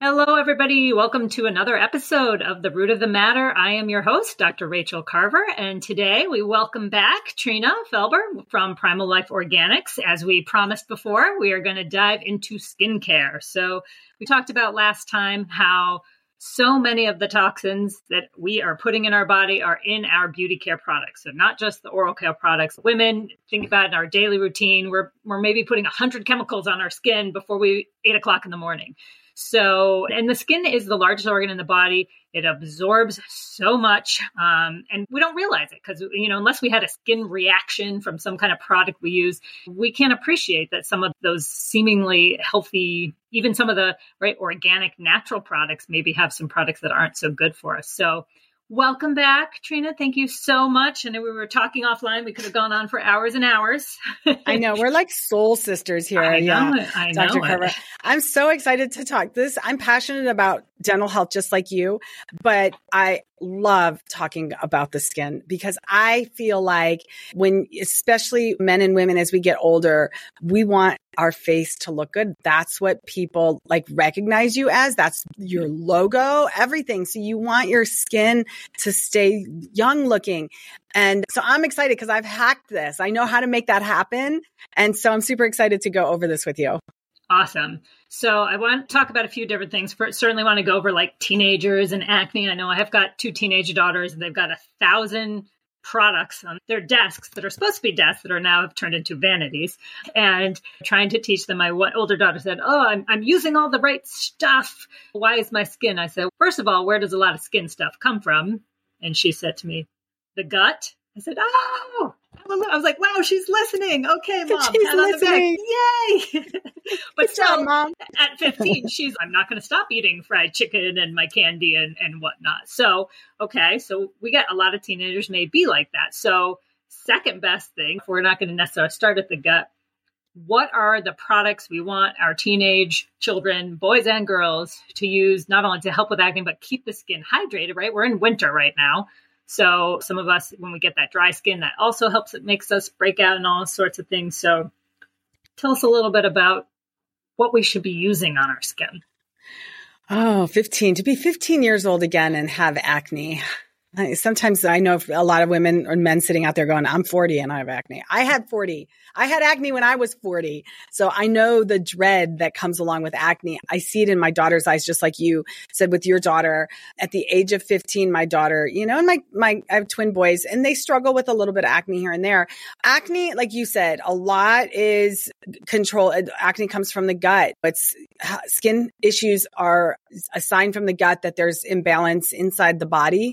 Hello, everybody. Welcome to another episode of The Root of the Matter. I am your host, Dr. Rachel Carver, and today we welcome back Trina Felber from Primal Life Organics. As we promised before, we are going to dive into skincare. So we talked about last time how so many of the toxins that we are putting in our body are in our beauty care products. So not just the oral care products. Women, think about it in our daily routine. We're maybe putting 100 chemicals on our skin before 8 o'clock in the morning. So, and the skin is the largest organ in the body. It absorbs so much, and we don't realize it because, unless we had a skin reaction from some kind of product we use, we can't appreciate that some of those seemingly healthy, even some of the organic natural products maybe have some products that aren't so good for us. So welcome back, Trina. Thank you so much. I know we were talking offline. We could have gone on for hours and hours. I know. We're like soul sisters here. I know Dr. Carver. I'm so excited to talk this. I'm passionate about dental health just like you, but I love talking about the skin because I feel like especially men and women, as we get older, we want our face to look good. That's what people recognize you as. That's your logo, everything. So you want your skin to stay young looking. And so I'm excited because I've hacked this. I know how to make that happen. And so I'm super excited to go over this with you. Awesome. So I want to talk about a few different things. Certainly want to go over teenagers and acne. I know I have got 2 teenage daughters and they've got 1,000 products on their desks that are supposed to be desks that are now have turned into vanities, and trying to teach them. My older daughter said, I'm using all the right stuff. Why is my skin? I said, first of all, where does a lot of skin stuff come from? And she said to me, the gut. I said, oh, I was like, wow, she's listening. Okay, Mom, pat on the back. Yay. But still, Mom, at 15, I'm not going to stop eating fried chicken and my candy and whatnot. So, okay. So we got a lot of teenagers may be like that. So second best thing, if we're not going to necessarily start at the gut, what are the products we want our teenage children, boys and girls, to use, not only to help with acne, but keep the skin hydrated, right? We're in winter right now. So some of us, when we get that dry skin, that also helps. It makes us break out and all sorts of things. So tell us a little bit about what we should be using on our skin. Oh, 15. To be 15 years old again and have acne. Sometimes I know a lot of women or men sitting out there going, I'm 40 and I have acne. I had 40. I had acne when I was 40. So I know the dread that comes along with acne. I see it in my daughter's eyes, just like you said with your daughter. At the age of 15, my daughter, and I have twin boys and they struggle with a little bit of acne here and there. Acne, like you said, a lot is control. Acne comes from the gut. Skin issues are a sign from the gut that there's imbalance inside the body.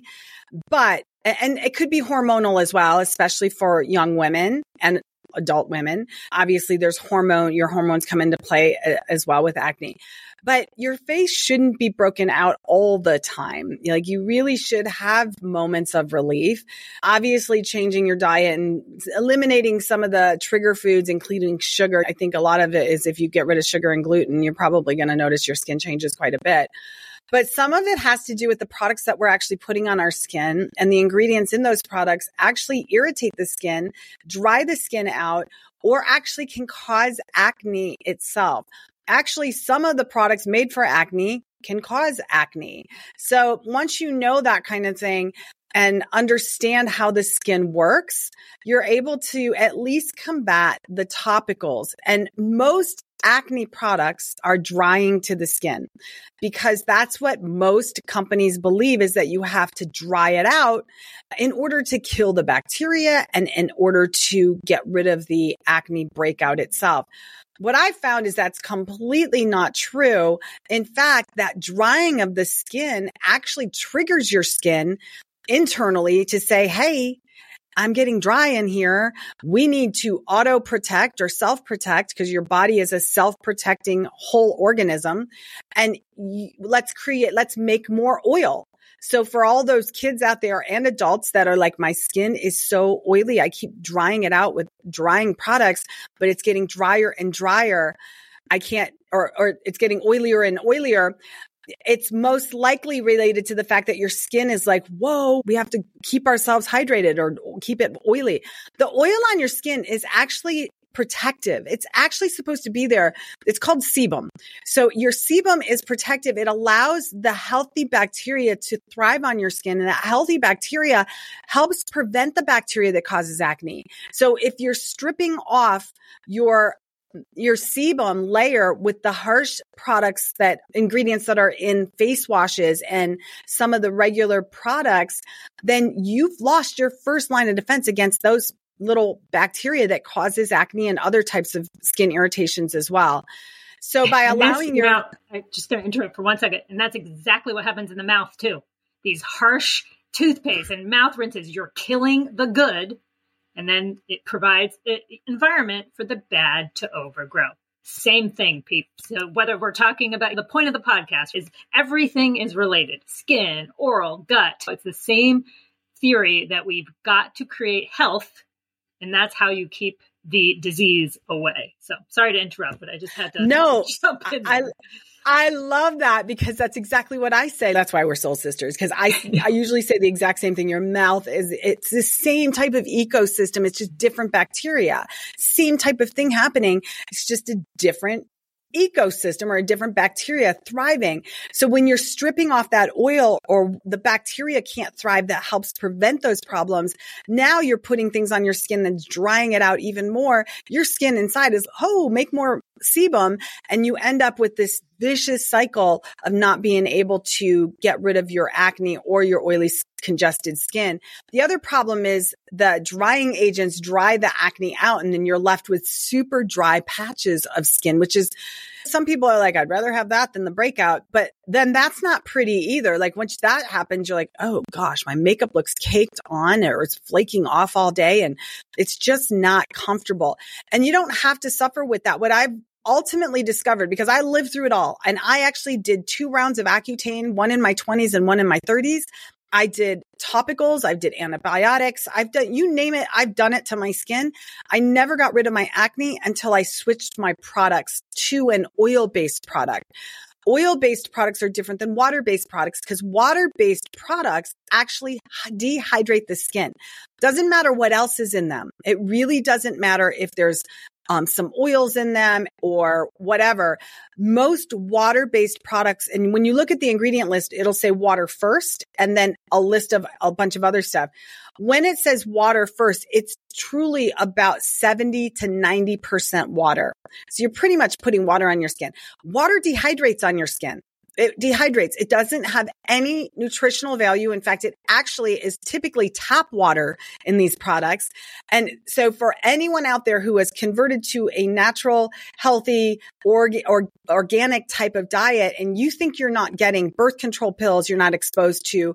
And it could be hormonal as well, especially for young women and adult women. Obviously, your hormones come into play as well with acne. But your face shouldn't be broken out all the time. You really should have moments of relief. Obviously, changing your diet and eliminating some of the trigger foods, including sugar. I think a lot of it is if you get rid of sugar and gluten, you're probably going to notice your skin changes quite a bit. But some of it has to do with the products that we're actually putting on our skin, and the ingredients in those products actually irritate the skin, dry the skin out, or actually can cause acne itself. Actually, some of the products made for acne can cause acne. So once you know that kind of thing and understand how the skin works, you're able to at least combat the topicals. And most acne products are drying to the skin because that's what most companies believe, is that you have to dry it out in order to kill the bacteria and in order to get rid of the acne breakout itself. What I found is that's completely not true. In fact, that drying of the skin actually triggers your skin internally to say, hey, I'm getting dry in here. We need to auto protect or self protect, because your body is a self protecting whole organism. And let's make more oil. So for all those kids out there and adults that are like, my skin is so oily, I keep drying it out with drying products, but it's getting drier and drier. I can't, or it's getting oilier and oilier. It's most likely related to the fact that your skin is like, whoa, we have to keep ourselves hydrated or keep it oily. The oil on your skin is actually protective. It's actually supposed to be there. It's called sebum. So your sebum is protective. It allows the healthy bacteria to thrive on your skin. And that healthy bacteria helps prevent the bacteria that causes acne. So if you're stripping off your sebum layer with the harsh ingredients that are in face washes and some of the regular products, then you've lost your first line of defense against those little bacteria that causes acne and other types of skin irritations as well. So by allowing I'm just going to interrupt for 1 second. And that's exactly what happens in the mouth too. These harsh toothpaste and mouth rinses, you're killing the good. And then it provides an environment for the bad to overgrow. Same thing, people. So whether we're talking about the point of the podcast is everything is related. Skin, oral, gut. It's the same theory that we've got to create health. And that's how you keep the disease away. So sorry to interrupt, but I just had to jump in there. I love that because that's exactly what I say. That's why we're soul sisters. Because I usually say the exact same thing. Your mouth it's the same type of ecosystem. It's just different bacteria. Same type of thing happening. It's just a different ecosystem or a different bacteria thriving. So when you're stripping off that oil or the bacteria can't thrive that helps prevent those problems, now you're putting things on your skin that's drying it out even more. Your skin inside is, make more sebum. And you end up with this vicious cycle of not being able to get rid of your acne or your oily, congested skin. The other problem is the drying agents dry the acne out, and then you're left with super dry patches of skin, which is, some people are like, I'd rather have that than the breakout. But then that's not pretty either. Like once that happens, you're like, oh gosh, my makeup looks caked on or it's flaking off all day. And it's just not comfortable. And you don't have to suffer with that. What I've ultimately discovered, because I lived through it all, and I actually did 2 rounds of Accutane, one in my 20s and one in my 30s. I did topicals. I did antibiotics. I've done, you name it. I've done it to my skin. I never got rid of my acne until I switched my products to an oil-based product. Oil-based products are different than water-based products because water-based products actually dehydrate the skin. Doesn't matter what else is in them. It really doesn't matter if there's some oils in them or whatever. Most water-based products, and when you look at the ingredient list, it'll say water first and then a list of a bunch of other stuff. When it says water first, it's truly about 70 to 90% water. So you're pretty much putting water on your skin. Water dehydrates on your skin. It dehydrates. It doesn't have any nutritional value. In fact, it actually is typically tap water in these products. And so for anyone out there who has converted to a natural, healthy, organic type of diet, and you think you're not getting birth control pills, you're not exposed to,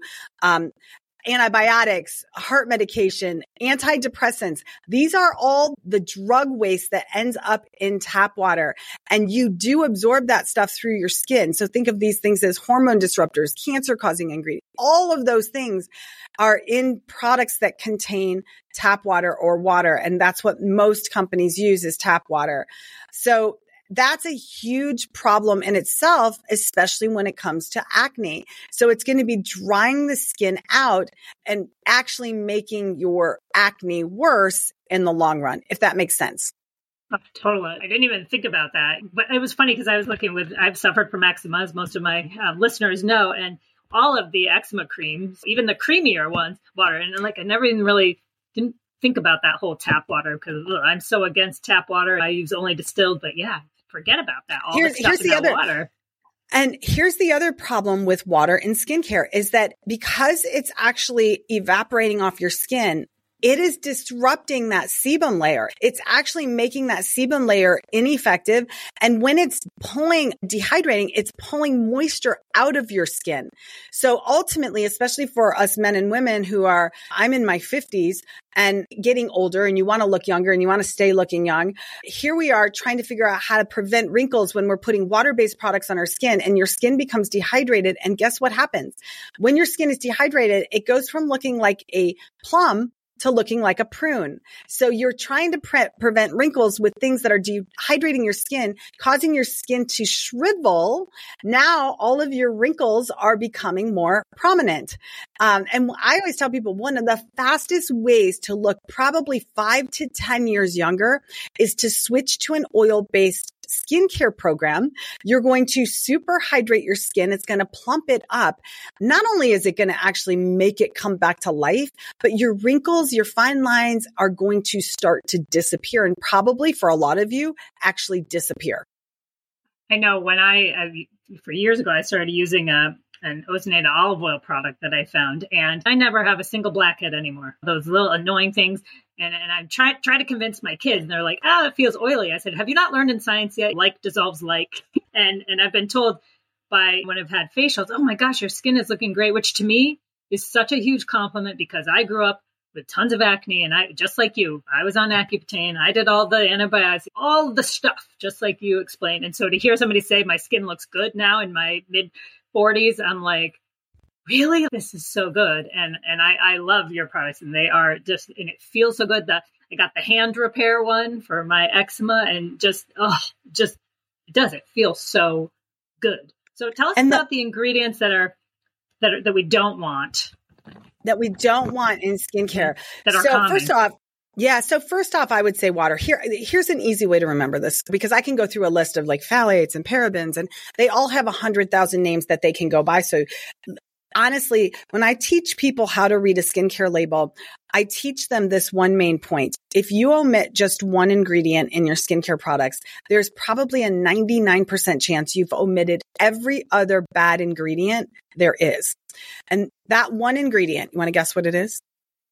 antibiotics, heart medication, antidepressants. These are all the drug waste that ends up in tap water. And you do absorb that stuff through your skin. So think of these things as hormone disruptors, cancer-causing ingredients. All of those things are in products that contain tap water or water. And that's what most companies use is tap water. So that's a huge problem in itself, especially when it comes to acne. So it's going to be drying the skin out and actually making your acne worse in the long run, if that makes sense. Oh, totally. I didn't even think about that. But it was funny because I was I've suffered from eczema, as most of my listeners know, and all of the eczema creams, even the creamier ones, water. And I never even really didn't think about that whole tap water because I'm so against tap water. I use only distilled, but yeah. Forget about that. Here's the other water. And here's the other problem with water in skincare is that because it's actually evaporating off your skin, it is disrupting that sebum layer. It's actually making that sebum layer ineffective. And when it's dehydrating, it's pulling moisture out of your skin. So ultimately, especially for us men and women I'm in my 50s and getting older and you want to look younger and you want to stay looking young. Here we are trying to figure out how to prevent wrinkles when we're putting water-based products on our skin and your skin becomes dehydrated. And guess what happens? When your skin is dehydrated, it goes from looking like a plum to looking like a prune. So you're trying to prevent wrinkles with things that are dehydrating your skin, causing your skin to shrivel. Now all of your wrinkles are becoming more prominent. And I always tell people one of the fastest ways to look probably 5 to 10 years younger is to switch to an oil-based skincare program. You're going to super hydrate your skin. It's going to plump it up. Not only is it going to actually make it come back to life, but your wrinkles, your fine lines are going to start to disappear, and probably for a lot of you actually disappear. I know when for years ago, I started using an ozonated olive oil product that I found, and I never have a single blackhead anymore. Those little annoying things. And I try to convince my kids, and they're like, "Oh, it feels oily." I said, "Have you not learned in science yet? Like dissolves like." And I've been told by when I've had facials, "Oh my gosh, your skin is looking great," which to me is such a huge compliment because I grew up with tons of acne, and I, just like you, I was on Accutane. I did all the antibiotics, all the stuff, just like you explained. And so to hear somebody say my skin looks good now in my mid 40s, I'm like, really? This is so good. And I love your products, and they are just, and it feels so good that I got the hand repair one for my eczema, and it does it feel so good. So tell us about the ingredients that we don't want. That we don't want in skincare. That are common. First off, I would say water. Here's an easy way to remember this, because I can go through a list of like phthalates and parabens, and they all have 100,000 names that they can go by. So honestly, when I teach people how to read a skincare label, I teach them this one main point. If you omit just one ingredient in your skincare products, there's probably a 99% chance you've omitted every other bad ingredient there is. And that one ingredient, you want to guess what it is?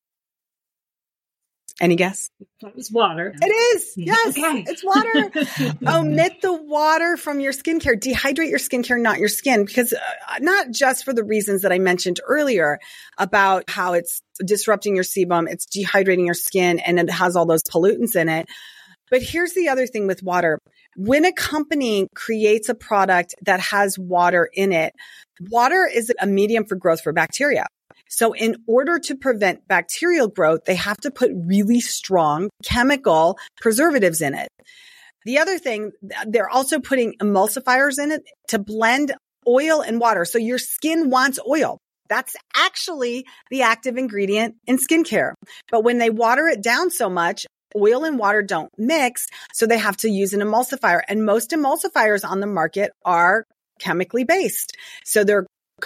Any guess? It was water. It is. Yes. Okay. It's water. Omit the water from your skincare. Dehydrate your skincare, not your skin, because not just for the reasons that I mentioned earlier about how it's disrupting your sebum, it's dehydrating your skin, and it has all those pollutants in it. But here's the other thing with water. When a company creates a product that has water in it, water is a medium for growth for bacteria. So in order to prevent bacterial growth, they have to put really strong chemical preservatives in it. The other thing, they're also putting emulsifiers in it to blend oil and water. So your skin wants oil. That's actually the active ingredient in skincare. But when they water it down so much, oil and water don't mix. So they have to use an emulsifier. And most emulsifiers on the market are chemically based. So they're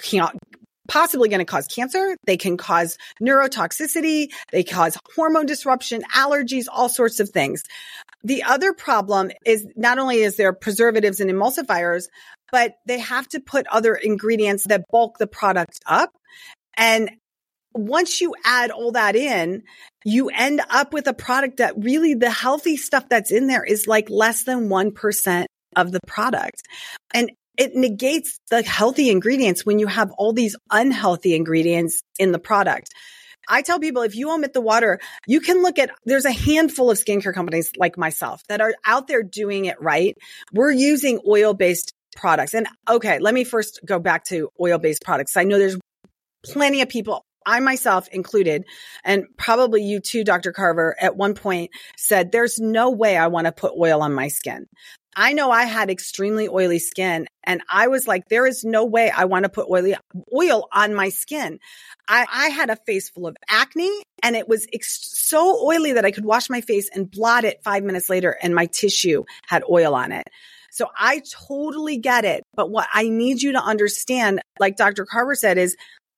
possibly going to cause cancer. They can cause neurotoxicity. They cause hormone disruption, allergies, all sorts of things. The other problem is not only is there preservatives and emulsifiers, but they have to put other ingredients that bulk the product up. And once you add all that in, you end up with a product that really the healthy stuff that's in there is like less than 1% of the product. And it negates the healthy ingredients when you have all these unhealthy ingredients in the product. I tell people, if you omit the water, you can look at, there's a handful of skincare companies like myself that are out there doing it right. We're using oil-based products. And okay, let me first go back to oil-based products. I know there's plenty of people, I myself included, and probably you too, Dr. Carver, at one point said, there's no way I want to put oil on my skin. I know I had extremely oily skin, and I was like, there is no way I want to put oil on my skin. I had a face full of acne, and it was so oily that I could wash my face and blot it 5 minutes later, and my tissue had oil on it. So I totally get it. But what I need you to understand, like Dr. Carver said, is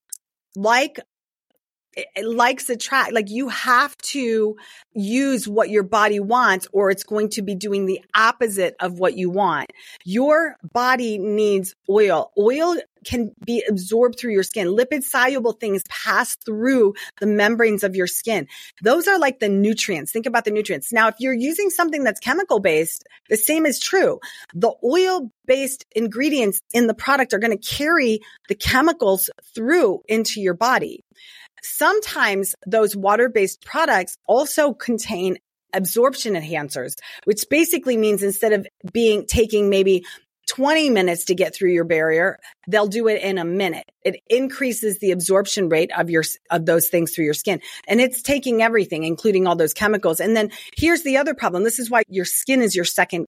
likes attract, like you have to use what your body wants, or it's going to be doing the opposite of what you want. Your body needs oil. Oil can be absorbed through your skin. Lipid soluble things pass through the membranes of your skin. Those are like the nutrients. Think about the nutrients. Now, if you're using something that's chemical based, the same is true. The oil based ingredients in the product are going to carry the chemicals through into your body. Sometimes those water-based products also contain absorption enhancers, which basically means instead of taking maybe 20 minutes to get through your barrier. They'll do it in a minute. It increases the absorption rate of those things through your skin. And it's taking everything, including all those chemicals. And then here's the other problem. This is why your skin is your second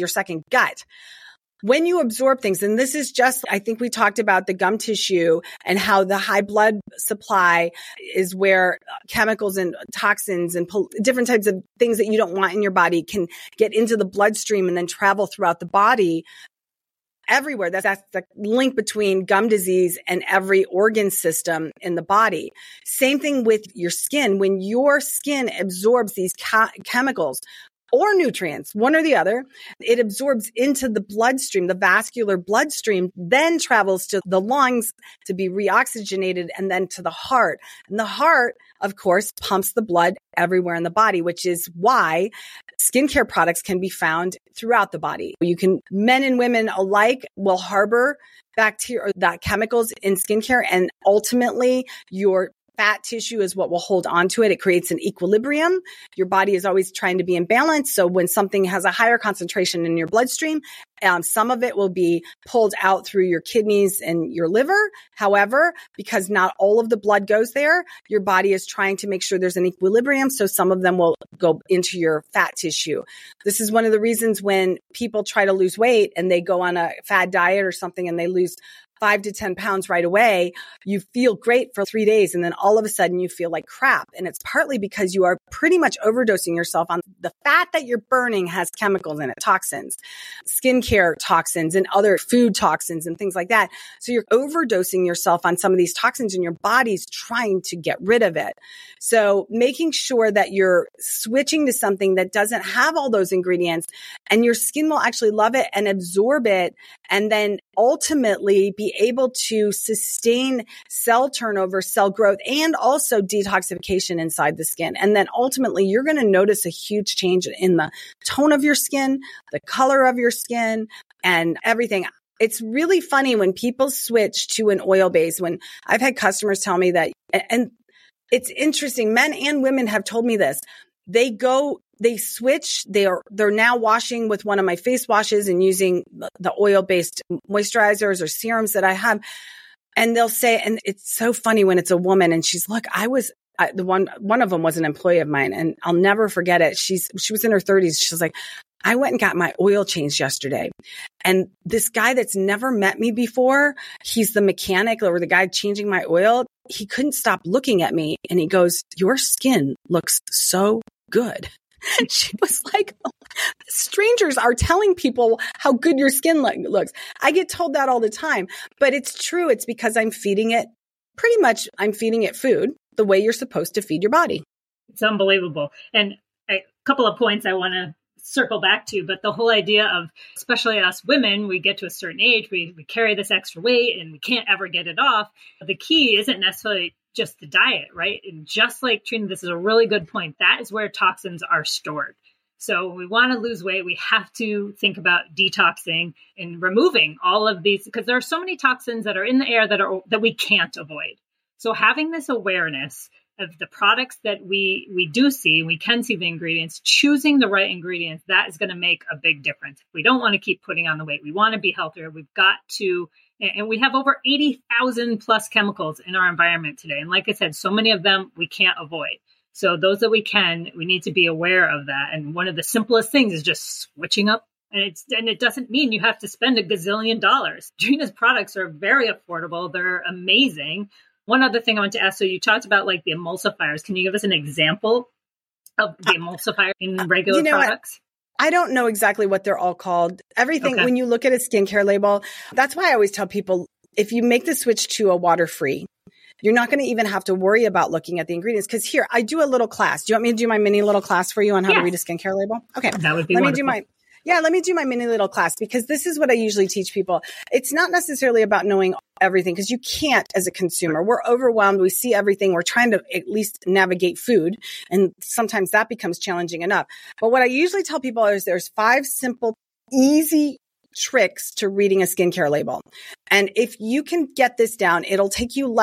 gut. When you absorb things, and this is just, I think we talked about the gum tissue and how the high blood supply is where chemicals and toxins and different types of things that you don't want in your body can get into the bloodstream and then travel throughout the body everywhere. That's the link between gum disease and every organ system in the body. Same thing with your skin. When your skin absorbs these chemicals, or nutrients, one or the other, it absorbs into the bloodstream, the vascular bloodstream, then travels to the lungs to be reoxygenated and then to the heart. And the heart, of course, pumps the blood everywhere in the body, which is why skincare products can be found throughout the body. Men and women alike will harbor bacteria, that chemicals in skincare, and ultimately your fat tissue is what will hold on to it. It creates an equilibrium. Your body is always trying to be in balance. So when something has a higher concentration in your bloodstream, some of it will be pulled out through your kidneys and your liver. However, because not all of the blood goes there, your body is trying to make sure there's an equilibrium. So some of them will go into your fat tissue. This is one of the reasons when people try to lose weight and they go on a fad diet or something and they lose 5 to 10 pounds right away, you feel great for 3 days. And then all of a sudden you feel like crap. And it's partly because you are pretty much overdosing yourself on the fat that you're burning has chemicals in it, toxins, skincare toxins and other food toxins and things like that. So you're overdosing yourself on some of these toxins and your body's trying to get rid of it. So making sure that you're switching to something that doesn't have all those ingredients and your skin will actually love it and absorb it and then ultimately be able to sustain cell turnover, cell growth, and also detoxification inside the skin. And then ultimately, you're going to notice a huge change in the tone of your skin, the color of your skin, and everything. It's really funny when people switch to an oil base. When I've had customers tell me that, and it's interesting, men and women have told me this. They switch. They're now washing with one of my face washes and using the oil-based moisturizers or serums that I have. And they'll say, and it's so funny when it's a woman and she's, look, one of them was an employee of mine and I'll never forget it. She was in her 30s. She was like, I went and got my oil changed yesterday. And this guy that's never met me before, he's the mechanic or the guy changing my oil. He couldn't stop looking at me and he goes, your skin looks so good. And she was like, oh, strangers are telling people how good your skin looks. I get told that all the time, but it's true. It's because I'm feeding it food the way you're supposed to feed your body. It's unbelievable. And a couple of points I want to circle back to, but the whole idea of, especially us women, we get to a certain age, we carry this extra weight and we can't ever get it off. The key isn't necessarily just the diet, right? And just like Trina, this is a really good point. That is where toxins are stored. So when we want to lose weight, we have to think about detoxing and removing all of these, because there are so many toxins that are in the air that we can't avoid. So having this awareness of the products that we do see, we can see the ingredients, choosing the right ingredients, that is going to make a big difference. If we don't want to keep putting on the weight, we want to be healthier, we've got to, and we have over 80,000 plus chemicals in our environment today. And like I said, so many of them we can't avoid. So those that we can, we need to be aware of that. And one of the simplest things is just switching up. And it doesn't mean you have to spend $1 gazillion. Trina's products are very affordable. They're amazing. One other thing I want to ask, so you talked about like the emulsifiers. Can you give us an example of the emulsifier in regular products? I don't know exactly what they're all called. Everything, okay. When you look at a skincare label, that's why I always tell people, if you make the switch to a water-free, you're not going to even have to worry about looking at the ingredients. Because here, I do a little class. Do you want me to do my mini little class for you on how to read a skincare label? Okay. That would be wonderful. Let me do my mini little class, because this is what I usually teach people. It's not necessarily about knowing everything, because you can't as a consumer. We're overwhelmed. We see everything. We're trying to at least navigate food. And sometimes that becomes challenging enough. But what I usually tell people is there's 5 simple, easy tricks to reading a skincare label. And if you can get this down, it'll take you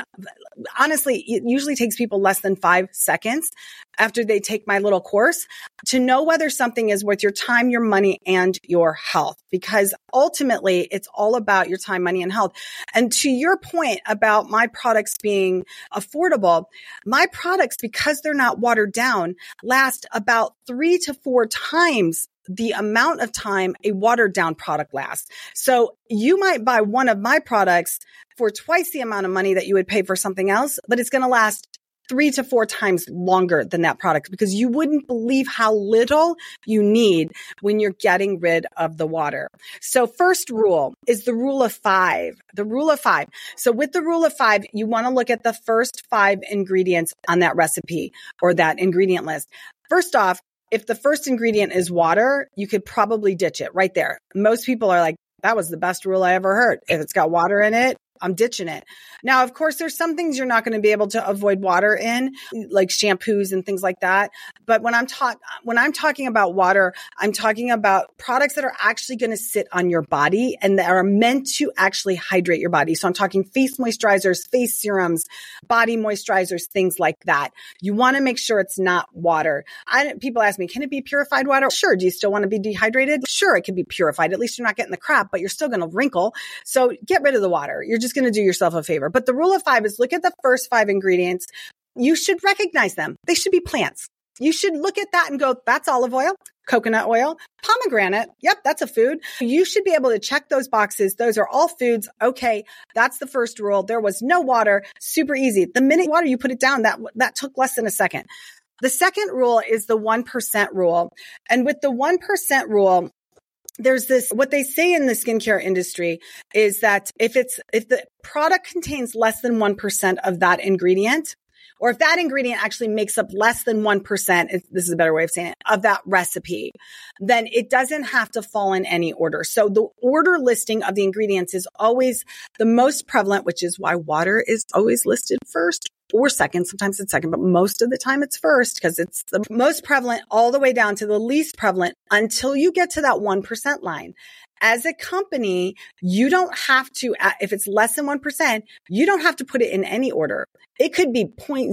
honestly, it usually takes people less than 5 seconds after they take my little course to know whether something is worth your time, your money, and your health. Because ultimately, it's all about your time, money, and health. And to your point about my products being affordable, my products, because they're not watered down, last about 3 to 4 times the amount of time a watered down product lasts. So you might buy one of my products for twice the amount of money that you would pay for something else, but it's going to last 3 to 4 times longer than that product because you wouldn't believe how little you need when you're getting rid of the water. So first rule is the rule of 5. The rule of 5. So with the rule of 5, you want to look at the first 5 ingredients on that recipe or that ingredient list. First off, if the first ingredient is water, you could probably ditch it right there. Most people are like, that was the best rule I ever heard. If it's got water in it, I'm ditching it. Now, of course, there's some things you're not going to be able to avoid water in, like shampoos and things like that. But when I'm talking about water, I'm talking about products that are actually going to sit on your body and that are meant to actually hydrate your body. So I'm talking face moisturizers, face serums, body moisturizers, things like that. You want to make sure it's not water. People ask me, can it be purified water? Sure. Do you still want to be dehydrated? Sure, it can be purified. At least you're not getting the crap, but you're still going to wrinkle. So get rid of the water. You're just going to do yourself a favor. But the rule of 5 is look at the first 5 ingredients. You should recognize them. They should be plants. You should look at that and go, that's olive oil, coconut oil, pomegranate. Yep, that's a food. You should be able to check those boxes. Those are all foods. Okay, that's the first rule. There was no water. Super easy. The minute water, you put it down, that took less than a second. The second rule is the 1% rule. And with the 1% rule, there's this, what they say in the skincare industry is that if the product contains less than 1% of that ingredient, or if that ingredient actually makes up less than 1%, this is a better way of saying it, of that recipe, then it doesn't have to fall in any order. So the order listing of the ingredients is always the most prevalent, which is why water is always listed first or second. Sometimes it's second, but most of the time it's first because it's the most prevalent all the way down to the least prevalent until you get to that 1% line. As a company, you don't have to, if it's less than 1%, you don't have to put it in any order. It could be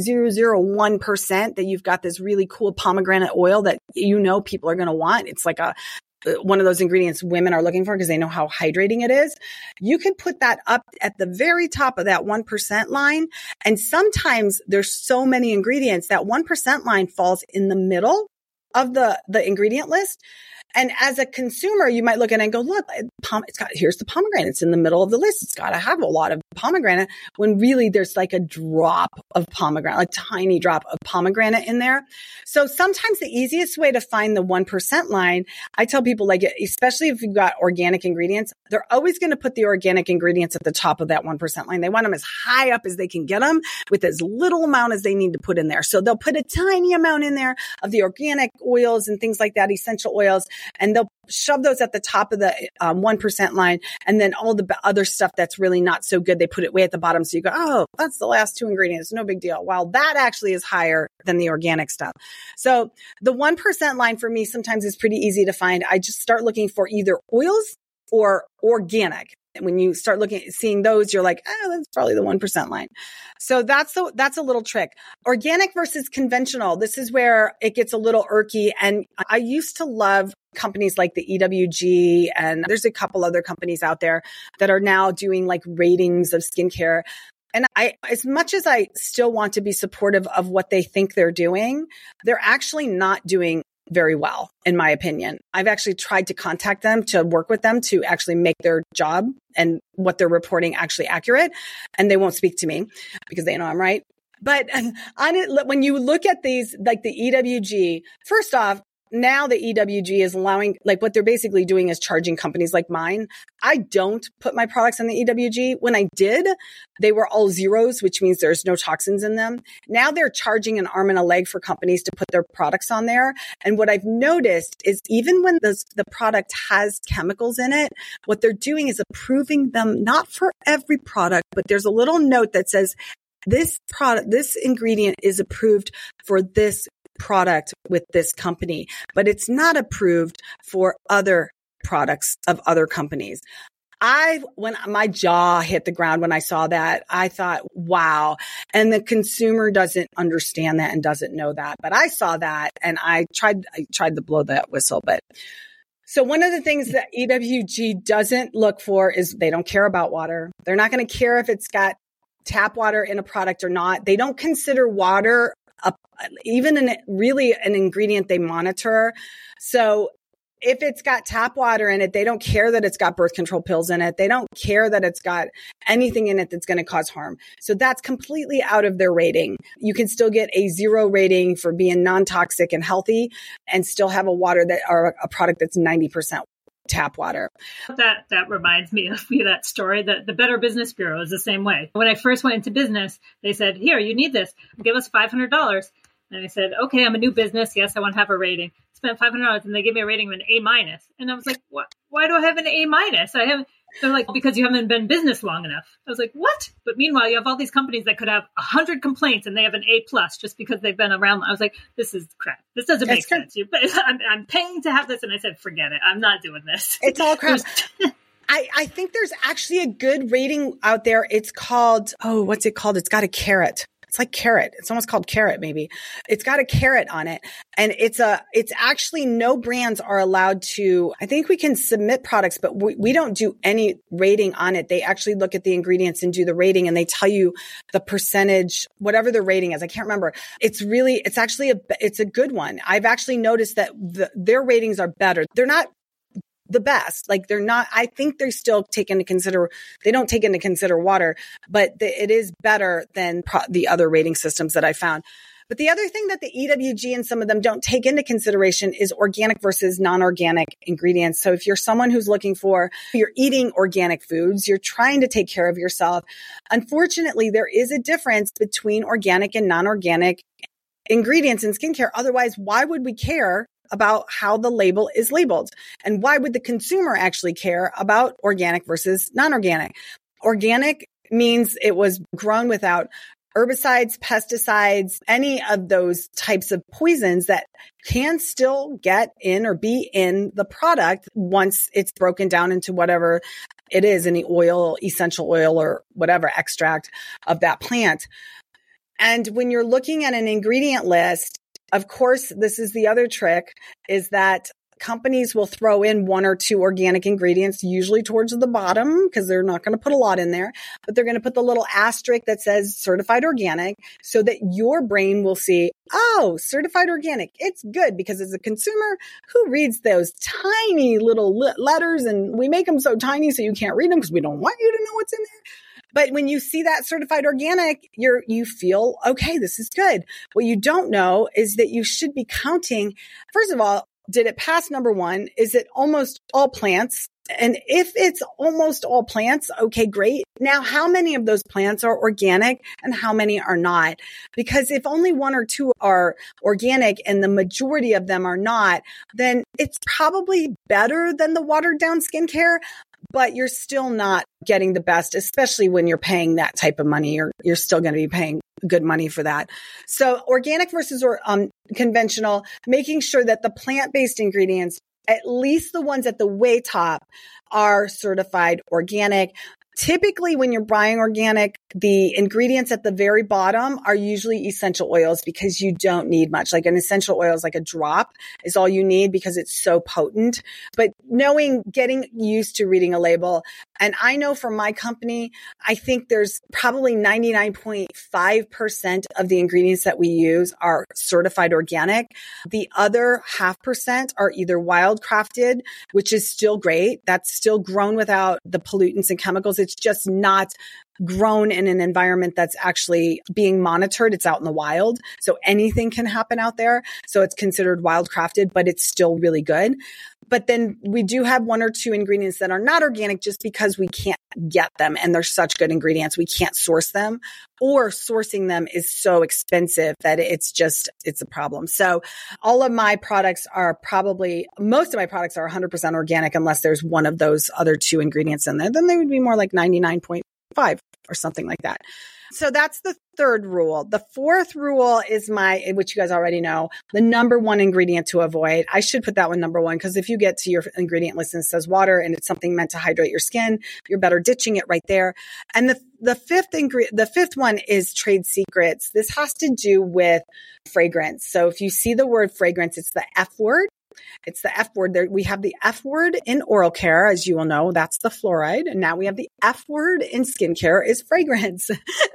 0.001% that you've got this really cool pomegranate oil that you know people are going to want. It's like one of those ingredients women are looking for because they know how hydrating it is. You can put that up at the very top of that 1% line. And sometimes there's so many ingredients that 1% line falls in the middle of the ingredient list. And as a consumer, you might look at it and go, look, here's the pomegranate. It's in the middle of the list. It's got to have a lot of pomegranate when really there's like a drop of pomegranate, a tiny drop of pomegranate in there. So sometimes the easiest way to find the 1% line, I tell people, like, especially if you've got organic ingredients, they're always going to put the organic ingredients at the top of that 1% line. They want them as high up as they can get them with as little amount as they need to put in there. So they'll put a tiny amount in there of the organic oils and things like that, essential oils, and they'll shove those at the top of the 1% line. And then all the other stuff that's really not so good, they put it way at the bottom. So you go, oh, that's the last 2 ingredients. No big deal. While that actually is higher than the organic stuff. So the 1% line for me sometimes is pretty easy to find. I just start looking for either oils or organic. When you start seeing those, you're like, oh, that's probably the 1% line. So that's a little trick. Organic versus conventional. This is where it gets a little irky. And I used to love companies like the EWG, and there's a couple other companies out there that are now doing like ratings of skincare. And as much as I still want to be supportive of what they think they're doing, they're actually not doing very well, in my opinion. I've actually tried to contact them to work with them to actually make their job and what they're reporting actually accurate. And they won't speak to me because they know I'm right. But when you look at these, like the EWG, first off, now the EWG is allowing, like what they're basically doing is charging companies like mine. I don't put my products on the EWG. When I did, they were all zeros, which means there's no toxins in them. Now they're charging an arm and a leg for companies to put their products on there. And what I've noticed is even when the product has chemicals in it, what they're doing is approving them, not for every product, but there's a little note that says, this ingredient is approved for this product with this company, but it's not approved for other products of other companies. When my jaw hit the ground when I saw that, I thought, wow. And the consumer doesn't understand that and doesn't know that. But I saw that and I tried to blow that whistle. But so one of the things that EWG doesn't look for is they don't care about water. They're not going to care if it's got tap water in a product or not. They don't consider water even an ingredient they monitor. So if it's got tap water in it, they don't care that it's got birth control pills in it. They don't care that it's got anything in it that's going to cause harm. So that's completely out of their rating. You can still get a 0 rating for being non-toxic and healthy and still have a product that's 90% tap water. That reminds me of that story. The Better Business Bureau is the same way. When I first went into business, they said, here, you need this. Give us $500. And I said, okay, I'm a new business. Yes, I want to have a rating. Spent $500 and they gave me a rating of an A-. And I was like, what? Why do I have an A-? They're like, because you haven't been in business long enough. I was like, what? But meanwhile, you have all these companies that could have 100 complaints and they have an A+ just because they've been around. I was like, this is crap. This doesn't make sense. I'm paying to have this. And I said, forget it. I'm not doing this. It's all crap. I think there's actually a good rating out there. It's called, what's it called? It's got a carrot. It's like carrot. It's almost called carrot, maybe. It's got a carrot on it. And it's actually no brands are allowed to, I think we can submit products, but we don't do any rating on it. They actually look at the ingredients and do the rating and they tell you the percentage, whatever the rating is. I can't remember. It's a good one. I've actually noticed that their ratings are better. They're not the best. Like they're not, I think they still they don't take into consider water, but it is better than the other rating systems that I found. But the other thing that the EWG and some of them don't take into consideration is organic versus non-organic ingredients. So if you're someone who's you're eating organic foods, you're trying to take care of yourself. Unfortunately, there is a difference between organic and non-organic ingredients in skincare. Otherwise, why would we care about how the label is labeled? And why would the consumer actually care about organic versus non-organic? Organic means it was grown without herbicides, pesticides, any of those types of poisons that can still get in or be in the product once it's broken down into whatever it is, any oil, essential oil, or whatever extract of that plant. And when you're looking at an ingredient list, of course, this is the other trick, is that companies will throw in 1 or 2 organic ingredients, usually towards the bottom, because they're not going to put a lot in there, but they're going to put the little asterisk that says certified organic so that your brain will see, certified organic. It's good, because as a consumer, who reads those tiny little letters? And we make them so tiny so you can't read them because we don't want you to know what's in there. But when you see that certified organic, you feel, okay, this is good. What you don't know is that you should be counting, first of all, did it pass number 1? Is it almost all plants? And if it's almost all plants, okay, great. Now, how many of those plants are organic and how many are not? Because if only 1 or 2 are organic and the majority of them are not, then it's probably better than the watered down skincare, but you're still not getting the best, especially when you're paying that type of money. You're still going to be paying good money for that. So organic versus conventional, making sure that the plant-based ingredients, at least the ones at the way top, are certified organic. Typically, when you're buying organic, the ingredients at the very bottom are usually essential oils because you don't need much. Like an essential oil is like a drop is all you need because it's so potent. But getting used to reading a label. And I know for my company, I think there's probably 99.5% of the ingredients that we use are certified organic. The other 0.5% are either wildcrafted, which is still great. That's still grown without the pollutants and chemicals. It's just not grown in an environment that's actually being monitored. It's out in the wild. So anything can happen out there. So it's considered wildcrafted, but it's still really good. But then we do have 1 or 2 ingredients that are not organic just because we can't get them. And they're such good ingredients. We can't source them, or sourcing them is so expensive that it's a problem. So most of my products are 100% organic unless there's one of those other 2 ingredients in there. Then they would be more like 99.5 or something like that. So that's the third rule. The fourth rule is which you guys already know, the number one ingredient to avoid. I should put that one number one, because if you get to your ingredient list and it says water and it's something meant to hydrate your skin, you're better ditching it right there. And the fifth one is trade secrets. This has to do with fragrance. So if you see the word fragrance, it's the F word. It's the F word. There, we have the F word in oral care, as you will know, that's the fluoride. And now we have the F word in skincare is fragrance.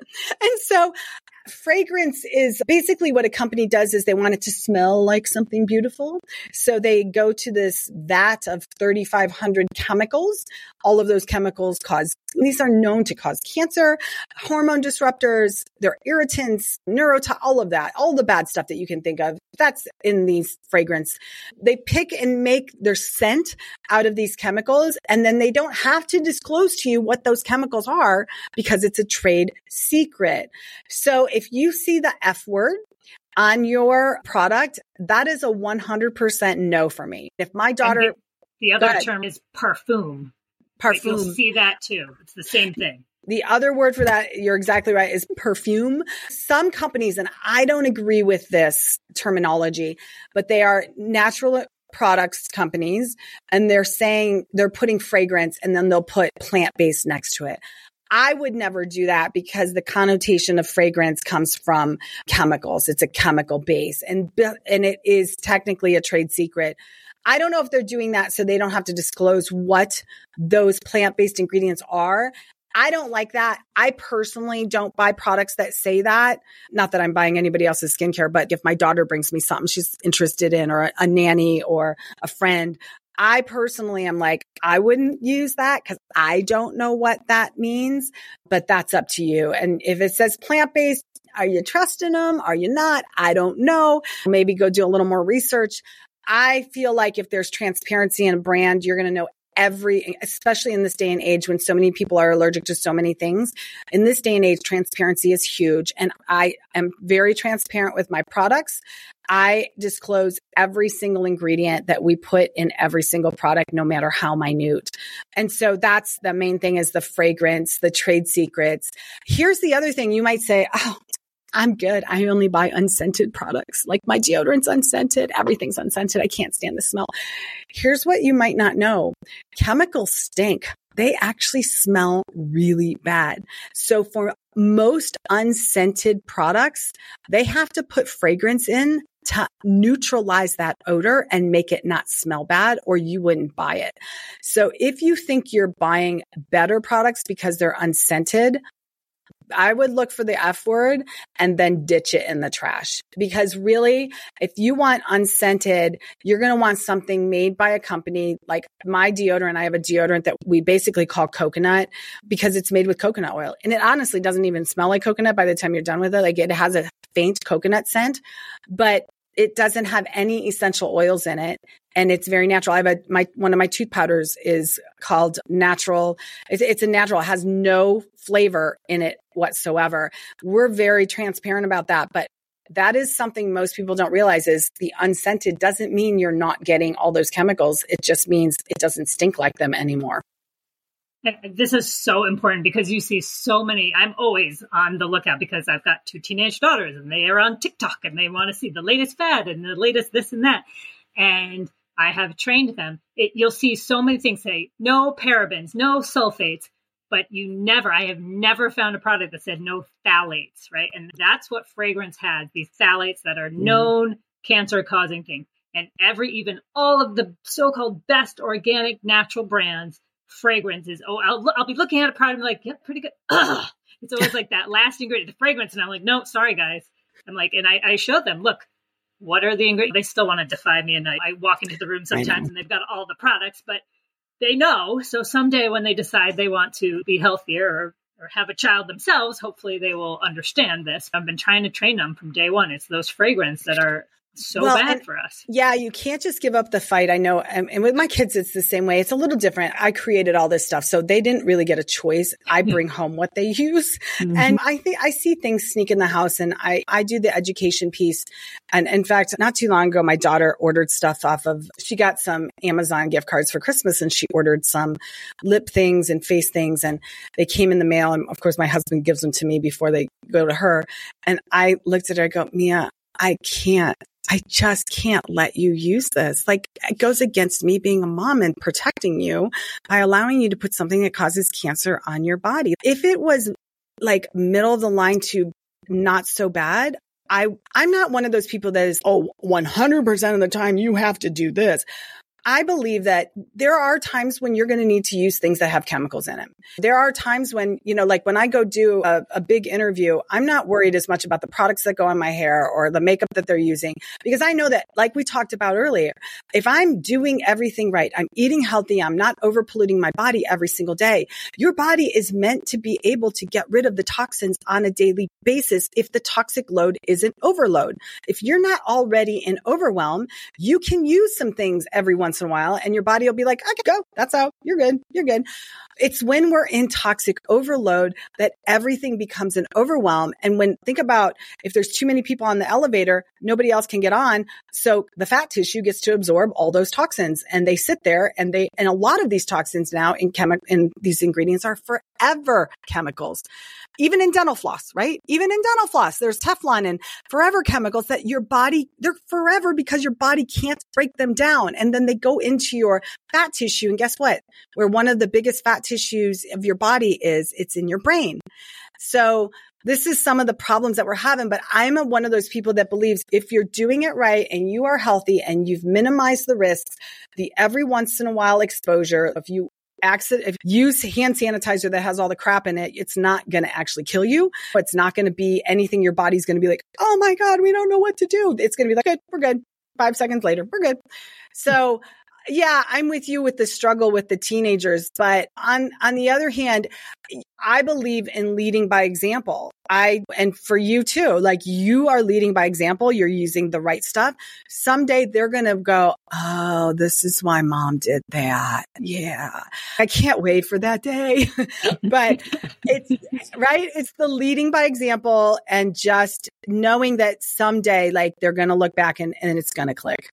And so fragrance is basically what a company does is they want it to smell like something beautiful. So they go to this vat of 3,500 chemicals. All of those chemicals these are known to cause cancer, hormone disruptors, they're irritants, all of that, all the bad stuff that you can think of. That's in these fragrance. They pick and make their scent out of these chemicals, and then they don't have to disclose to you what those chemicals are because it's a trade secret. So if you see the F word on your product, that is a 100% no for me. If my daughter... The other term is parfum. Parfum. You'll see that too. It's the same thing. The other word for that, you're exactly right, is perfume. Some companies, and I don't agree with this terminology, but they are natural products companies, and they're saying they're putting fragrance and then they'll put plant-based next to it. I would never do that because the connotation of fragrance comes from chemicals. It's a chemical base, and it is technically a trade secret. I don't know if they're doing that so they don't have to disclose what those plant-based ingredients are. I don't like that. I personally don't buy products that say that. Not that I'm buying anybody else's skincare, but if my daughter brings me something she's interested in, or a nanny or a friend, I personally am like, I wouldn't use that because I don't know what that means, but that's up to you. And if it says plant-based, are you trusting them? Are you not? I don't know. Maybe go do a little more research. I feel like if there's transparency in a brand, you're going to know especially in this day and age when so many people are allergic to so many things. In this day and age, transparency is huge. And I am very transparent with my products. I disclose every single ingredient that we put in every single product, no matter how minute. And so that's the main thing, is the fragrance, the trade secrets. Here's the other thing. You might say, oh, I'm good. I only buy unscented products. Like my deodorant's unscented. Everything's unscented. I can't stand the smell. Here's what you might not know. Chemicals stink. They actually smell really bad. So for most unscented products, they have to put fragrance in to neutralize that odor and make it not smell bad, or you wouldn't buy it. So if you think you're buying better products because they're unscented, I would look for the F word and then ditch it in the trash. Because really, if you want unscented, you're going to want something made by a company like my deodorant. I have a deodorant that we basically call coconut because it's made with coconut oil. And it honestly doesn't even smell like coconut by the time you're done with it. Like, it has a faint coconut scent, but it doesn't have any essential oils in it. And it's very natural. I have one of my tooth powders is called natural. It's a natural. It has no flavor in it whatsoever. We're very transparent about that. But that is something most people don't realize, is the unscented doesn't mean you're not getting all those chemicals. It just means it doesn't stink like them anymore. This is so important because you see so many. I'm always on the lookout because I've got 2 teenage daughters and they are on TikTok and they want to see the latest fad and the latest this and that. And I have trained them. You'll see so many things say no parabens, no sulfates, but I have never found a product that said no phthalates, right? And that's what fragrance has, these phthalates that are known cancer causing things. And even all of the so-called best organic natural brands, fragrances. I'll be looking at a product and be like, yeah, pretty good. Ugh. It's always like that last ingredient, the fragrance. And I'm like, no, sorry guys. I'm like, and I showed them, look, what are the ingredients? They still want to defy me. And I walk into the room sometimes and they've got all the products, but they know. So someday when they decide they want to be healthier or have a child themselves, hopefully they will understand this. I've been trying to train them from day one. It's those fragrances that are so bad for us. Yeah, you can't just give up the fight. I know. And with my kids, it's the same way. It's a little different. I created all this stuff, so they didn't really get a choice. I bring home what they use. Mm-hmm. And I think I see things sneak in the house, and I do the education piece. And in fact, not too long ago, my daughter ordered stuff she got some Amazon gift cards for Christmas, and she ordered some lip things and face things, and they came in the mail. And of course, my husband gives them to me before they go to her. And I looked at her, I go, Mia, I just can't let you use this. Like, it goes against me being a mom and protecting you by allowing you to put something that causes cancer on your body. If it was like middle of the line to not so bad, I'm not one of those people that is, 100% of the time you have to do this. I believe that there are times when you're going to need to use things that have chemicals in them. There are times when, like when I go do a big interview, I'm not worried as much about the products that go on my hair or the makeup that they're using, because I know that, like we talked about earlier, if I'm doing everything right, I'm eating healthy, I'm not over polluting my body every single day. Your body is meant to be able to get rid of the toxins on a daily basis if the toxic load isn't overload. If you're not already in overwhelm, you can use some things every once in a while and your body will be like, I can go. That's out. You're good. You're good. It's when we're in toxic overload that everything becomes an overwhelm. And think about if there's too many people on the elevator, nobody else can get on. So the fat tissue gets to absorb all those toxins and they sit there and a lot of these toxins now in these ingredients are forever chemicals. Even in dental floss, right? Even in dental floss, there's Teflon and forever chemicals that they're forever because your body can't break them down. And then they go into your fat tissue. And guess what? Where one of the biggest fat tissues of your body it's in your brain. So this is some of the problems that we're having, but I'm one of those people that believes if you're doing it right and you are healthy and you've minimized the risks, the every once in a while exposure, if you use hand sanitizer that has all the crap in it, it's not going to actually kill you. It's not going to be anything your body's going to be like, oh my God, we don't know what to do. It's going to be like, good, we're good. 5 seconds later, we're good. So yeah, I'm with you with the struggle with the teenagers. But on the other hand, I believe in leading by example. And for you too, like you are leading by example. You're using the right stuff. Someday they're going to go, oh, this is why mom did that. Yeah. I can't wait for that day. But it's right. It's the leading by example and just knowing that someday, like they're going to look back and it's going to click.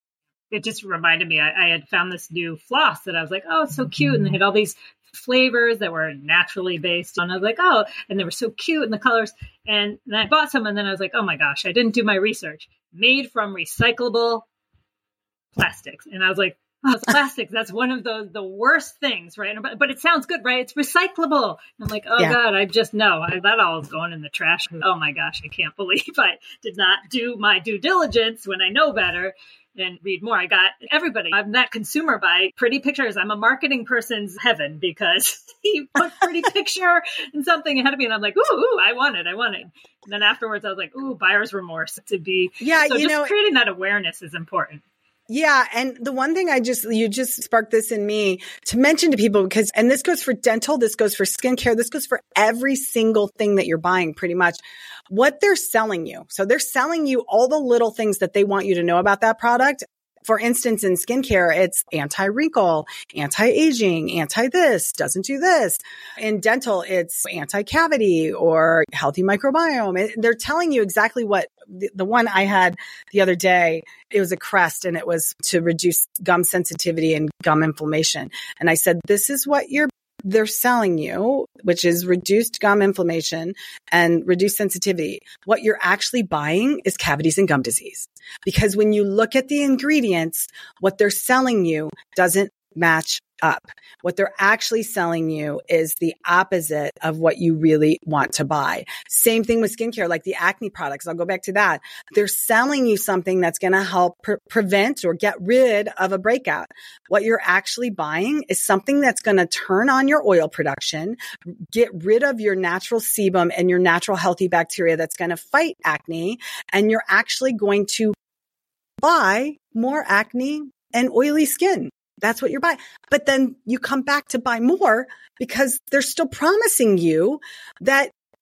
It just reminded me, I had found this new floss that I was like, oh, it's so cute. And they had all these flavors that were naturally based. And I was like, oh, and they were so cute in the colors. And then I bought some and then I was like, oh my gosh, I didn't do my research. Made from recyclable plastics. And I was like, oh, plastics, that's one of the worst things, right? But it sounds good, right? It's recyclable. I'm like, oh God, I just know that all is going in the trash. Oh my gosh, I can't believe I did not do my due diligence when I know better. And read more. I got everybody. I'm that consumer by pretty pictures. I'm a marketing person's heaven because he put pretty picture and something ahead of me. And I'm like, ooh, I want it. And then afterwards I was like, ooh, buyer's remorse to be. Yeah. So just creating that awareness is important. Yeah. And the one thing you just sparked this in me to mention to people and this goes for dental, this goes for skincare, this goes for every single thing that you're buying pretty much, what they're selling you. So they're selling you all the little things that they want you to know about that product. For instance, in skincare, it's anti-wrinkle, anti-aging, anti-this, doesn't do this. In dental, it's anti-cavity or healthy microbiome. They're telling you exactly what the one I had the other day, it was a Crest and it was to reduce gum sensitivity and gum inflammation. And I said, this is what they're selling you, which is reduced gum inflammation and reduced sensitivity. What you're actually buying is cavities and gum disease. Because when you look at the ingredients, what they're selling you doesn't match up. What they're actually selling you is the opposite of what you really want to buy. Same thing with skincare, like the acne products. I'll go back to that. They're selling you something that's going to help prevent or get rid of a breakout. What you're actually buying is something that's going to turn on your oil production, get rid of your natural sebum and your natural healthy bacteria that's going to fight acne. And you're actually going to buy more acne and oily skin. That's what you're buying. But then you come back to buy more because they're still promising you that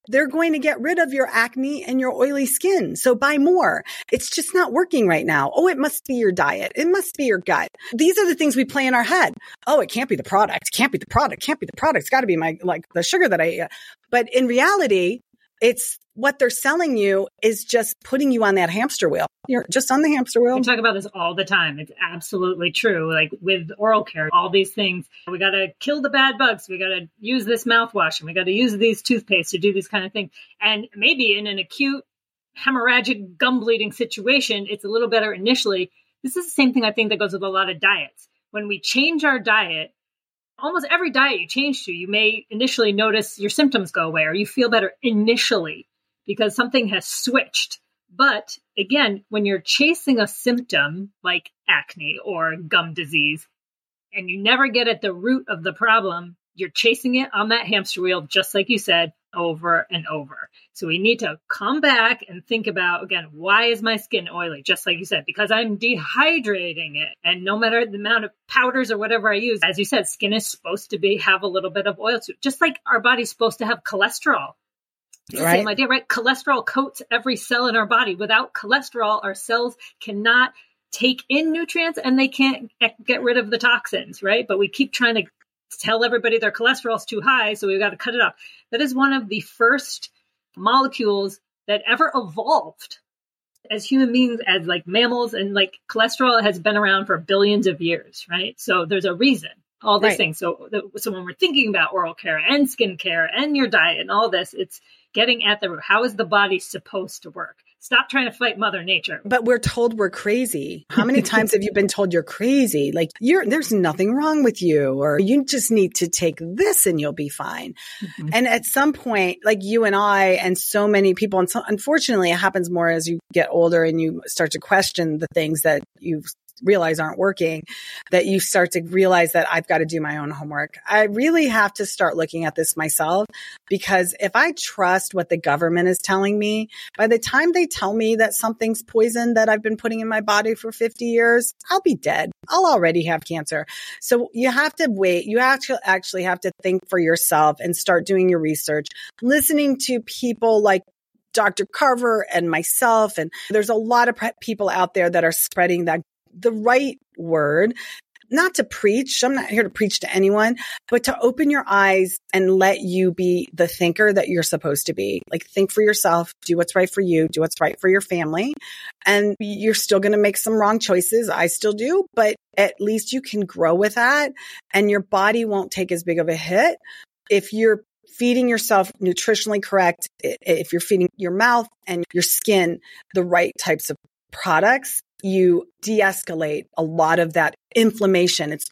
they're going to get rid of your acne and your oily skin. So buy more. It's just not working right now. Oh, it must be your diet. It must be your gut. These are the things we play in our head. Oh, it can't be the product. Can't be the product. Can't be the product. It's got to be the sugar that I eat. But in reality, it's what they're selling you is just putting you on that hamster wheel. You're just on the hamster wheel. We talk about this all the time. It's absolutely true. Like with oral care, all these things, we got to kill the bad bugs. We got to use this mouthwash and we got to use these toothpaste to do these kind of things. And maybe in an acute hemorrhagic gum bleeding situation, it's a little better initially. This is the same thing I think that goes with a lot of diets. When we change our diet, almost every diet you change to, you may initially notice your symptoms go away or you feel better initially because something has switched. But again, when you're chasing a symptom like acne or gum disease and you never get at the root of the problem, you're chasing it on that hamster wheel, just like you said, over and over. So we need to come back and think about, again, why is my skin oily? Just like you said, because I'm dehydrating it. And no matter the amount of powders or whatever I use, as you said, skin is supposed to have a little bit of oil to it, just like our body's supposed to have cholesterol. Right. Same idea, right? Cholesterol coats every cell in our body. Without cholesterol, our cells cannot take in nutrients and they can't get rid of the toxins, right? But we keep trying to tell everybody their cholesterol is too high, so we've got to cut it off. That is one of the first molecules that ever evolved as human beings, as like mammals, and like cholesterol has been around for billions of years, right? So there's a reason. All these things. So when we're thinking about oral care and skin care and your diet and all this, it's getting at the root. How is the body supposed to work? Stop trying to fight Mother Nature. But we're told we're crazy. How many times have you been told you're crazy? Like there's nothing wrong with you, or you just need to take this and you'll be fine. Mm-hmm. And at some point, like you and I and so many people, and so, unfortunately it happens more as you get older and you start to question the things that you realize aren't working, that you start to realize that I've got to do my own homework. I really have to start looking at this myself, because if I trust what the government is telling me, by the time they tell me that something's poison that I've been putting in my body for 50 years, I'll be dead. I'll already have cancer. So you have to wait. You actually have to think for yourself and start doing your research, listening to people like Dr. Carver and myself. And there's a lot of people out there that are spreading the right word, not to preach. I'm not here to preach to anyone, but to open your eyes and let you be the thinker that you're supposed to be. Like, think for yourself, do what's right for you, do what's right for your family. And you're still going to make some wrong choices. I still do, but at least you can grow with that and your body won't take as big of a hit. If you're feeding yourself nutritionally correct, if you're feeding your mouth and your skin the right types of products, you de-escalate a lot of that inflammation. It's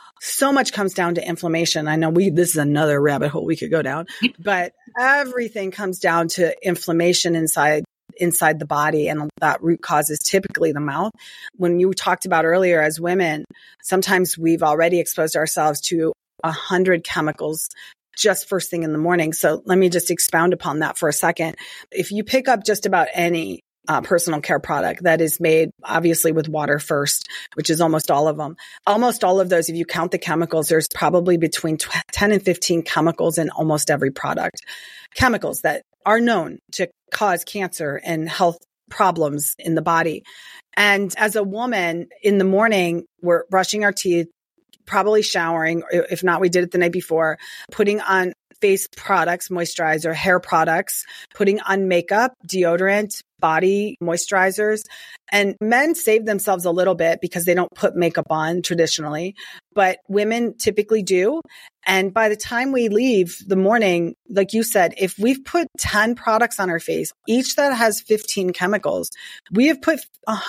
so much comes down to inflammation. I know this is another rabbit hole we could go down, but everything comes down to inflammation inside the body. And that root cause is typically the mouth. When you talked about earlier as women, sometimes we've already exposed ourselves to 100 chemicals just first thing in the morning. So let me just expound upon that for a second. If you pick up just about any personal care product that is made obviously with water first, which is almost all of them. Almost all of those, if you count the chemicals, there's probably between 10 and 15 chemicals in almost every product. Chemicals that are known to cause cancer and health problems in the body. And as a woman in the morning, we're brushing our teeth, probably showering. If not, we did it the night before, putting on face products, moisturizer, hair products, putting on makeup, deodorant, body moisturizers. And men save themselves a little bit because they don't put makeup on traditionally, but women typically do. And by the time we leave the morning, like you said, if we've put 10 products on our face, each that has 15 chemicals, we have put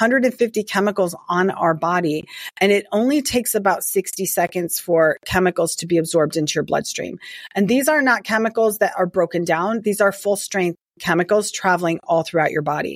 150 chemicals on our body. And it only takes about 60 seconds for chemicals to be absorbed into your bloodstream. And these are not chemicals that are broken down. These are full strength chemicals traveling all throughout your body.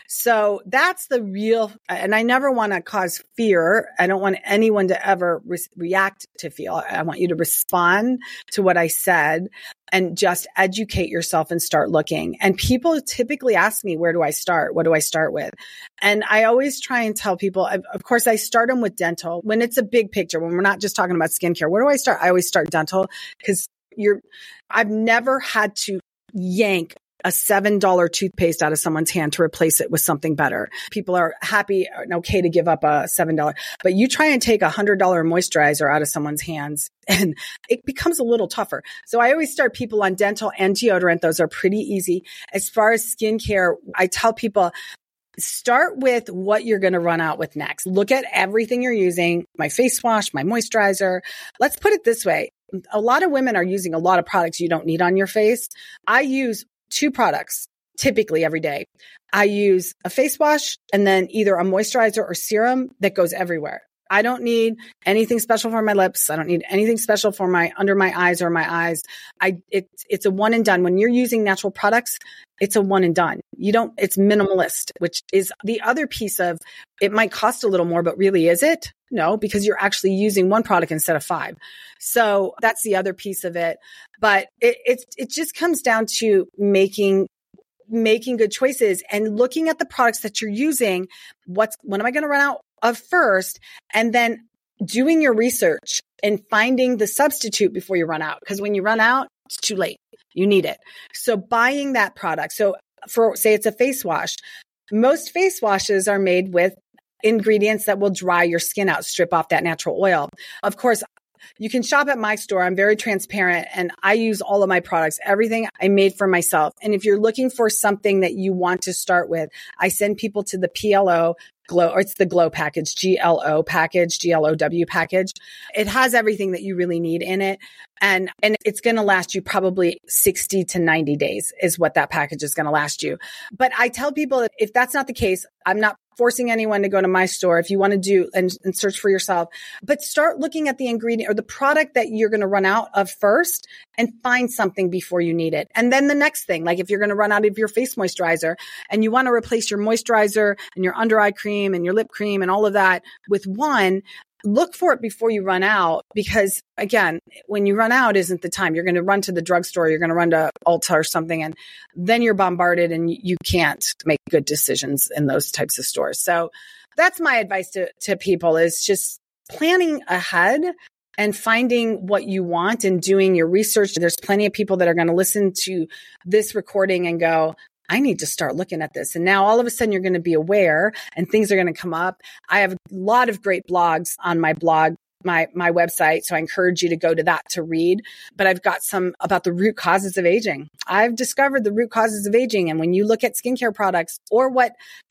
So that's the real, and I never want to cause fear. I don't want anyone to ever react to fear. I want you to respond to what I said and just educate yourself and start looking. And people typically ask me, where do I start? What do I start with? And I always try and tell people, of course, I start them with dental when it's a big picture, when we're not just talking about skincare. Where do I start? I always start dental because I've never had to yank a $7 toothpaste out of someone's hand to replace it with something better. People are happy and okay to give up a $7, but you try and take a $100 moisturizer out of someone's hands and it becomes a little tougher. So I always start people on dental and deodorant. Those are pretty easy. As far as skincare, I tell people, start with what you're going to run out with next. Look at everything you're using, my face wash, my moisturizer. Let's put it this way. A lot of women are using a lot of products you don't need on your face. I use 2 products typically every day. I use a face wash and then either a moisturizer or serum that goes everywhere. I don't need anything special for my lips. I don't need anything special for my under my eyes or my eyes. It's a one and done. When you're using natural products, it's a one and done. It's minimalist, which is the other piece of it might cost a little more, but really is it? No, because you're actually using 1 product instead of 5. So that's the other piece of it. But it just comes down to making good choices and looking at the products that you're using. What am I going to run out of first? And then doing your research and finding the substitute before you run out. Because when you run out, it's too late. You need it. So buying that product. So say it's a face wash. Most face washes are made with ingredients that will dry your skin out, strip off that natural oil. Of course, you can shop at my store. I'm very transparent and I use all of my products, everything I made for myself. And if you're looking for something that you want to start with, I send people to the PLO Glow, or it's the Glow package, GLO package, GLOW package. It has everything that you really need in it. And it's going to last you probably 60 to 90 days is what that package is going to last you. But I tell people if that's not the case, I'm not forcing anyone to go to my store if you want to do and search for yourself, but start looking at the ingredient or the product that you're going to run out of first and find something before you need it. And then the next thing, like if you're going to run out of your face moisturizer and you want to replace your moisturizer and your under eye cream and your lip cream and all of that with one, look for it before you run out, because again, when you run out isn't the time. You're going to run to the drugstore, you're going to run to Ulta or something, and then you're bombarded and you can't make good decisions in those types of stores. So that's my advice to people is just planning ahead and finding what you want and doing your research. There's plenty of people that are going to listen to this recording and go, I need to start looking at this. And now all of a sudden you're going to be aware and things are going to come up. I have a lot of great blogs on my blog, my website. So I encourage you to go to that to read. But I've got some about the root causes of aging. I've discovered the root causes of aging. And when you look at skincare products or what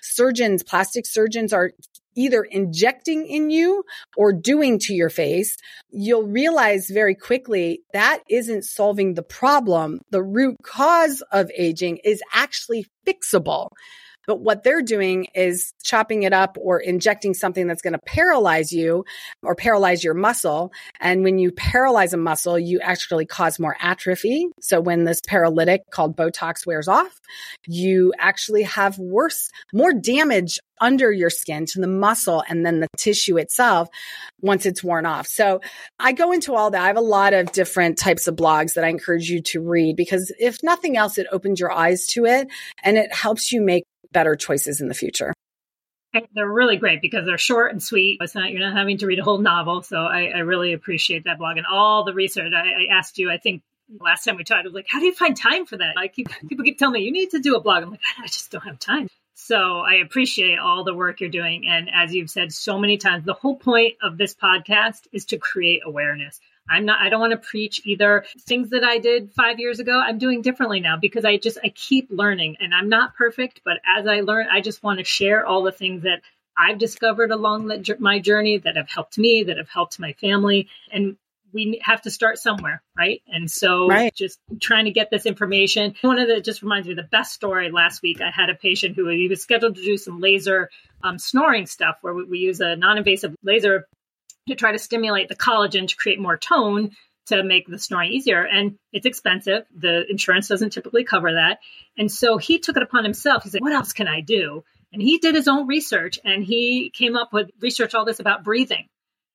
plastic surgeons are either injecting in you or doing to your face, you'll realize very quickly that isn't solving the problem. The root cause of aging is actually fixable. But what they're doing is chopping it up or injecting something that's going to paralyze you or paralyze your muscle. And when you paralyze a muscle, you actually cause more atrophy. So when this paralytic called Botox wears off, you actually have more damage under your skin to the muscle and then the tissue itself once it's worn off. So I go into all that. I have a lot of different types of blogs that I encourage you to read because if nothing else, it opens your eyes to it and it helps you make better choices in the future. They're really great because they're short and sweet. You're not having to read a whole novel. So I really appreciate that blog and all the research. I asked you, I think last time we talked, I was like, how do you find time for that? People keep telling me you need to do a blog. I'm like, I just don't have time. So I appreciate all the work you're doing. And as you've said so many times, the whole point of this podcast is to create awareness. I don't want to preach either. Things that I did 5 years ago, I'm doing differently now because I keep learning and I'm not perfect, but as I learn, I just want to share all the things that I've discovered along my journey that have helped me, that have helped my family. And we have to start somewhere, right? And so Just trying to get this information. Just reminds me of the best story last week. I had a patient who he was scheduled to do some laser snoring stuff where we use a non-invasive laser to try to stimulate the collagen to create more tone to make the snoring easier. And it's expensive. The insurance doesn't typically cover that. And so he took it upon himself. He said, what else can I do? And he did his own research and he came up with all this about breathing.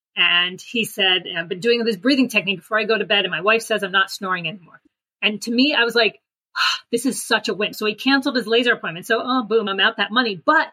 And he said, I've been doing this breathing technique before I go to bed and my wife says I'm not snoring anymore. And to me, I was like, this is such a win. So he canceled his laser appointment. So, boom, I'm out that money. But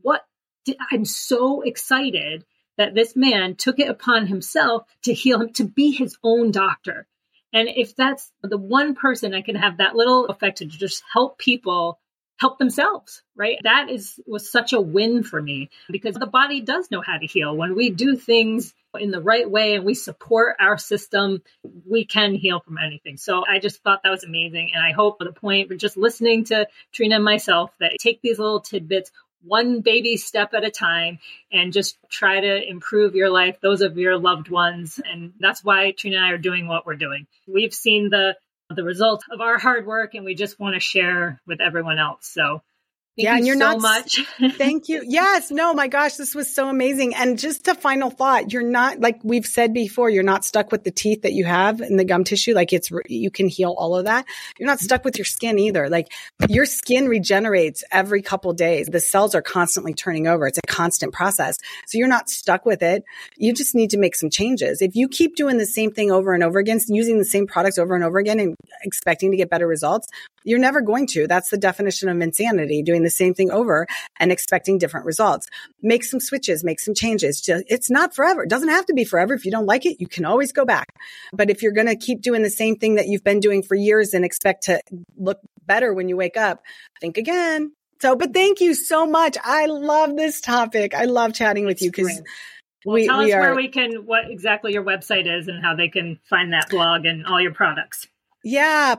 I'm so excited that this man took it upon himself to heal him, to be his own doctor. And if that's the one person I can have that little effect to just help people help themselves, right? That was such a win for me, because the body does know how to heal. When we do things in the right way and we support our system, we can heal from anything. So I just thought that was amazing. And I hope for the point for just listening to Trina and myself that take these little tidbits, one baby step at a time, and just try to improve your life, those of your loved ones. And that's why Trina and I are doing what we're doing. We've seen the results of our hard work, and we just want to share with everyone else. So thank you so much. Thank you. Yes. No, my gosh, this was so amazing. And just a final thought, you're not, like we've said before, you're not stuck with the teeth that you have in the gum tissue. Like you can heal all of that. You're not stuck with your skin either. Like your skin regenerates every couple days. The cells are constantly turning over. It's a constant process. So you're not stuck with it. You just need to make some changes. If you keep doing the same thing over and over again, using the same products over and over again and expecting to get better results, you're never going to. That's the definition of insanity, doing the same thing over and expecting different results. Make some switches, make some changes. It's not forever. It doesn't have to be forever. If you don't like it, you can always go back. But if you're going to keep doing the same thing that you've been doing for years and expect to look better when you wake up, think again. But thank you so much. I love this topic. I love chatting with you because tell us where what exactly your website is and how they can find that blog and all your products. Yeah,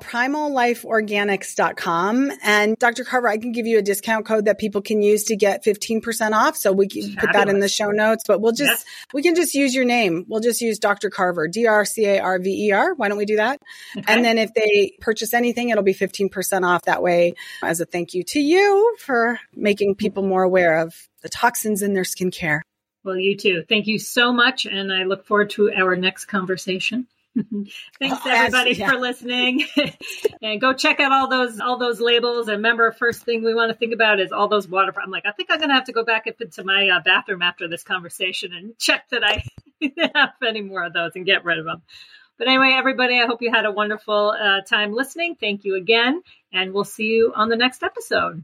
PrimalLifeOrganics.com. And Dr. Carver, I can give you a discount code that people can use to get 15% off. So we can put that in the show notes, but we can just use your name. We'll just use Dr. Carver, DrCarver. Why don't we do that? Okay. And then if they purchase anything, it'll be 15% off that way as a thank you to you for making people more aware of the toxins in their skincare. Well, you too. Thank you so much. And I look forward to our next conversation. Thanks everybody for listening. And go check out all those labels. And remember, first thing we want to think about is all those water. I'm like, I think I'm going to have to go back up into my bathroom after this conversation and check that I have any more of those and get rid of them. But anyway, everybody, I hope you had a wonderful time listening. Thank you again. And we'll see you on the next episode.